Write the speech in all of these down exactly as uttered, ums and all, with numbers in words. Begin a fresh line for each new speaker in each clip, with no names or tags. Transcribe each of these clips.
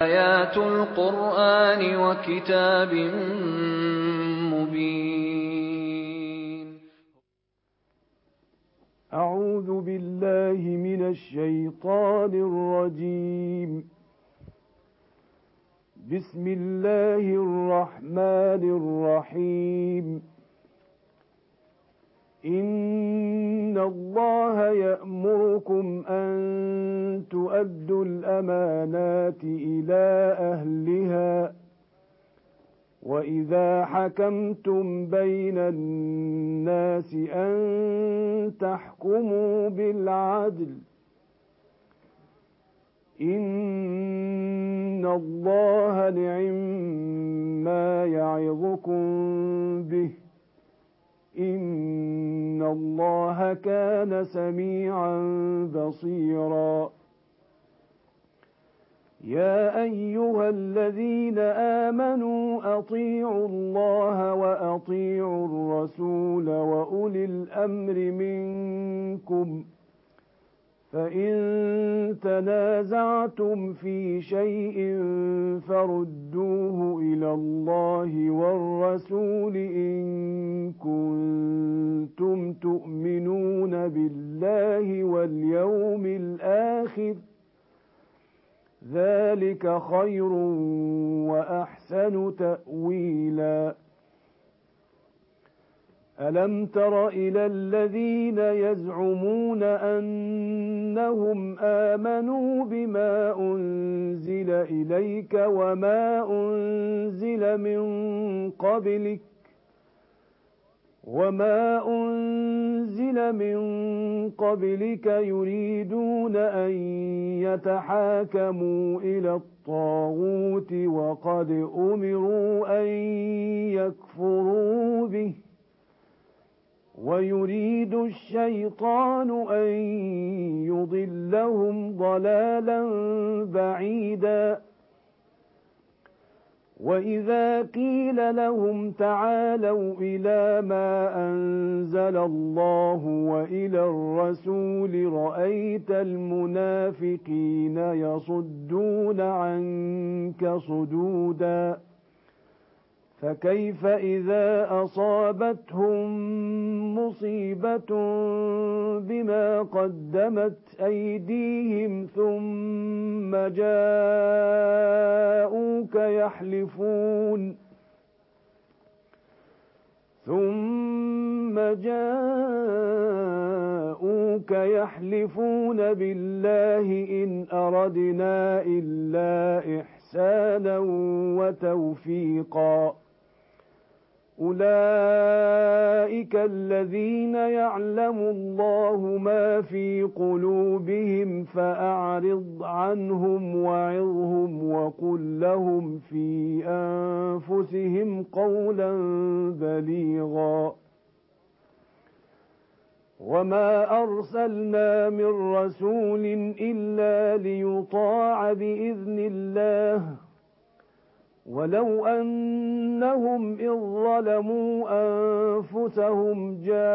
آيات القرآن وكتاب مبين.
أعوذ بالله من الشيطان الرجيم. بسم الله الرحمن الرحيم. إن الله يأمركم أن تؤدوا الأمانات إلى أهلها وإذا حكمتم بين الناس أن تحكموا بالعدل إن الله نعما يعظكم به إن الله كان سميعا بصيرا. يا أيها الذين آمنوا أطيعوا الله وأطيعوا الرسول وأولي الأمر منكم فإن تنازعتم في شيء فردوه إلى الله والرسول إن كنتم تؤمنون بالله واليوم الآخر ذلك خير وأحسن تأويلا. ألم تر إلى الذين يزعمون أنهم آمنوا بما أنزل إليك وما أنزل من قبلك وما أنزل من قبلك يريدون أن يتحاكموا إلى الطاغوت وقد أمروا أن يكفروا به ويريد الشيطان أن يضلهم ضلالا بعيدا. وإذا قيل لهم تعالوا إلى ما أنزل الله وإلى الرسول رأيت المنافقين يصدون عنك صدودا. فكيف إذا أصابتهم مصيبة بما قدمت أيديهم ثم جاءوك يحلفون ثم جاءوك يحلفون بالله إن أردنا إلا إحسانا وتوفيقا. أولئك الذين يعلم الله ما في قلوبهم فأعرض عنهم وعظهم وقل لهم في أنفسهم قولا بليغا. وما أرسلنا من رسول إلا ليطاع بإذن الله ولو أنهم إذ ظلموا أنفسهم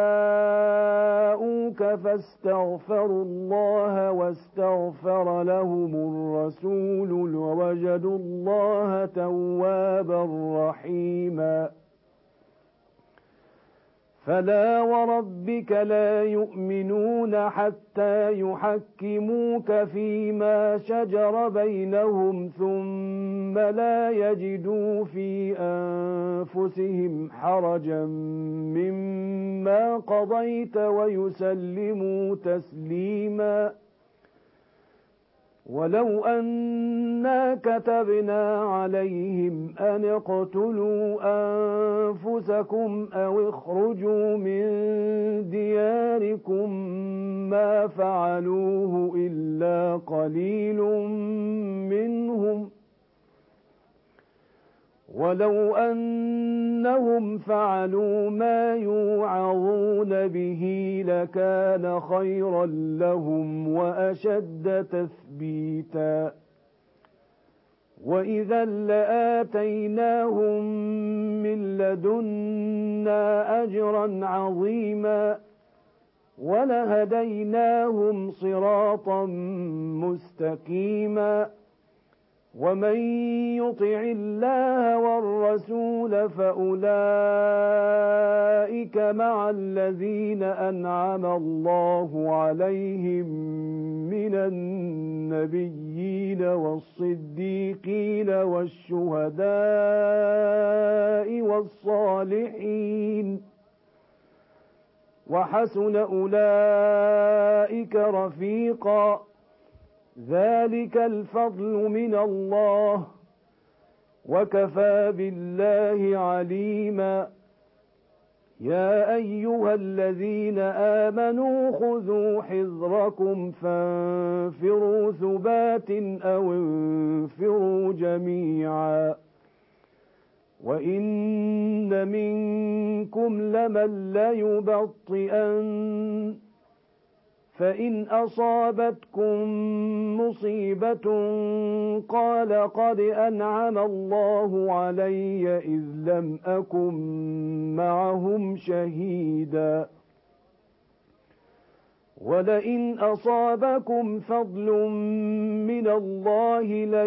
جاءوك فاستغفروا الله واستغفر لهم الرسول لوجدوا الله توابا رحيما. فلا وربك لا يؤمنون حتى يحكموك فيما شجر بينهم ثم لا يجدوا في أنفسهم حرجا مما قضيت ويسلموا تسليما. ولو أنا كتبنا عليهم أن اقتلوا أنفسكم أو اخرجوا من دياركم ما فعلوه إلا قليل منهم ولو أنهم فعلوا ما يوعظون به لكان خيرا لهم وأشد تثبيتا. وإذا لآتيناهم من لدنا أجرا عظيما ولهديناهم صراطا مستقيما. ومن يطع الله والرسول فأولئك مع الذين أنعم الله عليهم من النبيين والصديقين والشهداء والصالحين وحسن أولئك رفيقا ذلك الفضل من الله وكفى بالله عليما يا أيها الذين آمنوا خذوا حذركم فانفروا ثبات أو انفروا جميعا وإن منكم لمن ليبطئن فإن أصابتكم مصيبة قال قد أنعم الله علي إذ لم أكن معهم شهيدا ولئن أصابكم فضل من الله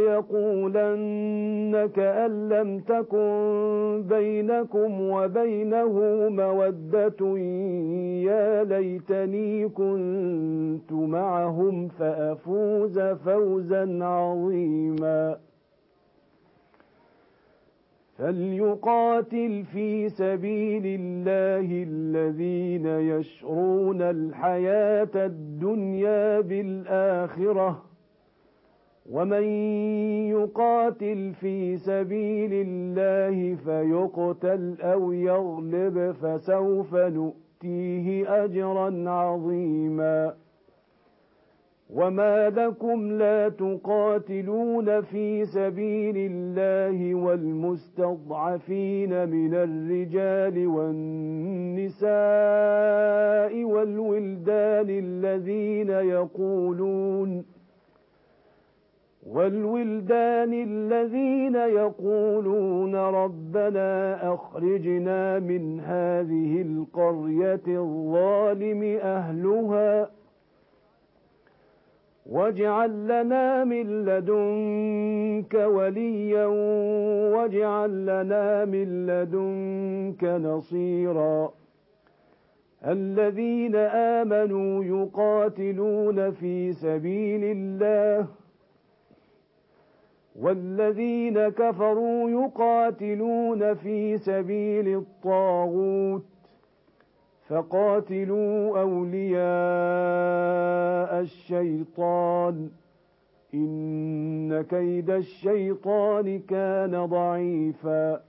ليقولن كأن لم تكن بينكم وبينه مودة يا ليتني كنت معهم فأفوز فوزا عظيما فليقاتل في سبيل الله الذين يشرون الحياة الدنيا بالآخرة ومن يقاتل في سبيل الله فيقتل أو يغلب فسوف نؤتيه أجرا عظيما وما لكم لا تقاتلون في سبيل الله والمستضعفين من الرجال والنساء والولدان الذين يقولون والولدان الذين يقولون ربنا أخرجنا من هذه القرية الظالم أهلها واجعل لنا من لدنك وليا واجعل لنا من لدنك نصيرا الذين آمنوا يقاتلون في سبيل الله والذين كفروا يقاتلون في سبيل الطاغوت فقاتلوا أولياء الشيطان إن كيد الشيطان كان ضعيفا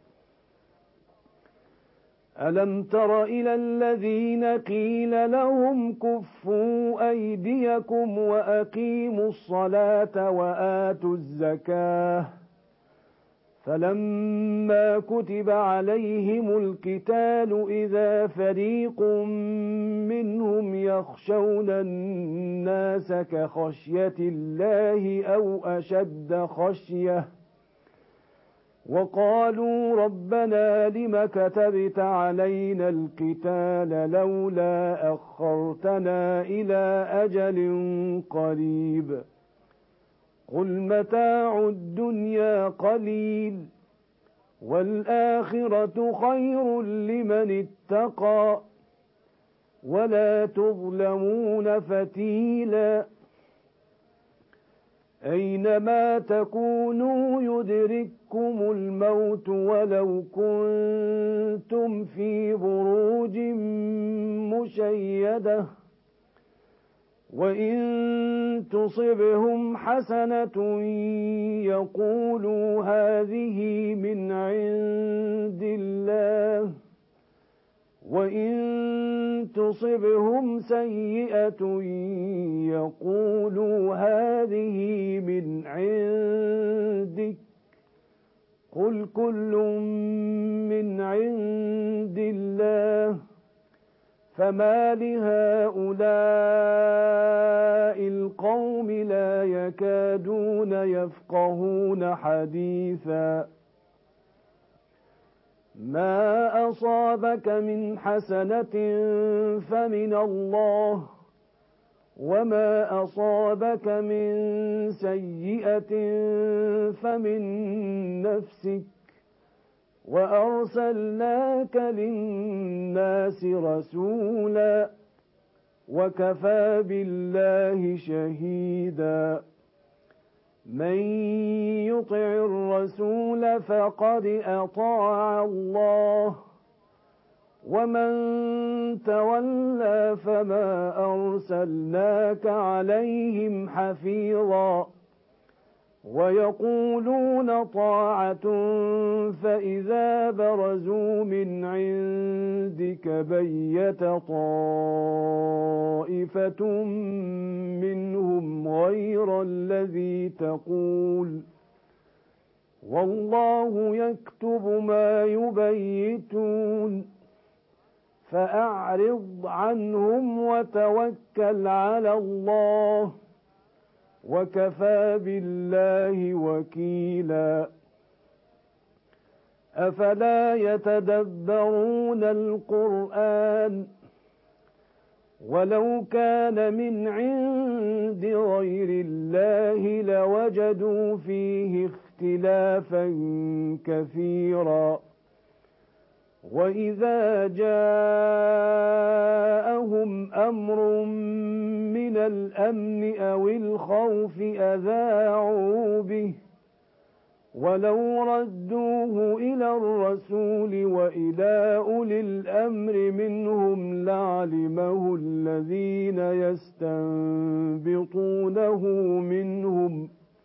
ألم تر إلى الذين قيل لهم كفوا أيديكم وأقيموا الصلاة وآتوا الزكاة فلما كتب عليهم القتال إذا فريق منهم يخشون الناس كخشية الله أو أشد خشية وقالوا ربنا لم كتبت علينا القتال لولا أخرتنا إلى أجل قريب قل متاع الدنيا قليل والآخرة خير لمن اتقى ولا تظلمون فتيلا أينما تكونوا يدرككم الموت ولو كنتم في بروج مشيدة وإن تصبهم حسنة يقولوا هذه من عند الله وإن تصبهم سيئة يقولوا هذه من عندك قل كل من عند الله فما لهؤلاء القوم لا يكادون يفقهون حديثا ما أصابك من حسنة فمن الله وما أصابك من سيئة فمن نفسك وأرسلناك للناس رسولا وكفى بالله شهيدا من يطع الرسول فقد أطاع الله ومن تولى فما أرسلناك عليهم حفيظا ويقولون طاعة فإذا برزوا من عندك بيت طائفة منهم غير الذي تقول والله يكتب ما يبيتون فأعرض عنهم وتوكل على الله وكفى بالله وكيلا أفلا يتدبرون القرآن ولو كان من عند غير الله لوجدوا فيه اختلافا كثيرا وإذا جاءهم أمر من الأمن أو الخوف أذاعوا به ولو ردوه إلى الرسول وإلى أولي الأمر منهم لعلمه الذين يستنبطونه منهم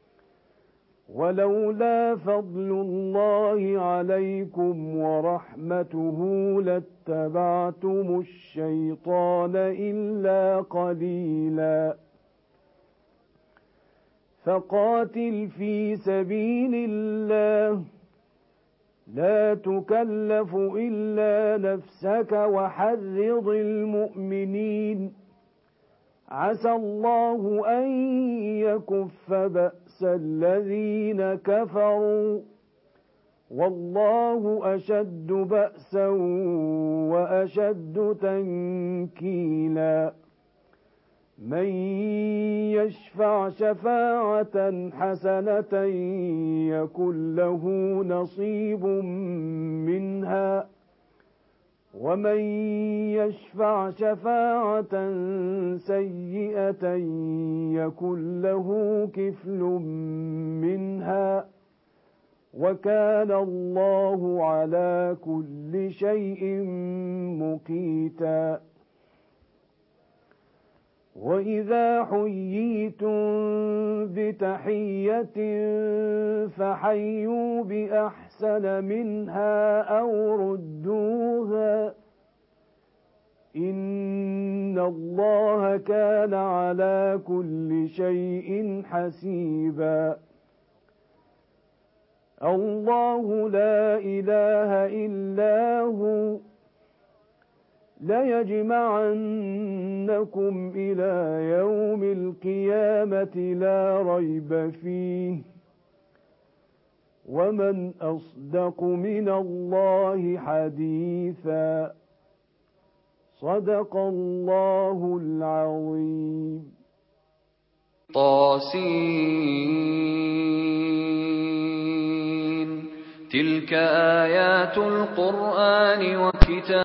ولولا فضل الله عليكم ورحمته لاتبعتم الشيطان إلا قليلا فقاتل في سبيل الله لا تكلف إلا نفسك وحرض المؤمنين عسى الله أن يكف بأس الذين كفروا والله أشد بأسا وأشد تنكيلا من يشفع شفاعة حسنة يكن له نصيب منها ومن يشفع شفاعة سيئة يكن له كفل منها وكان الله على كل شيء مقيتا وإذا حييتم بتحية فحيوا بأحسن منها أو ردوها إن الله كان على كل شيء حسيبا الله لا إله إلا هو ليجمعنكم إلى يوم القيامة لا ريب فيه ومن أصدق من الله حديثا صدق الله العظيم
طاسين تلك آيات القرآن وكتاب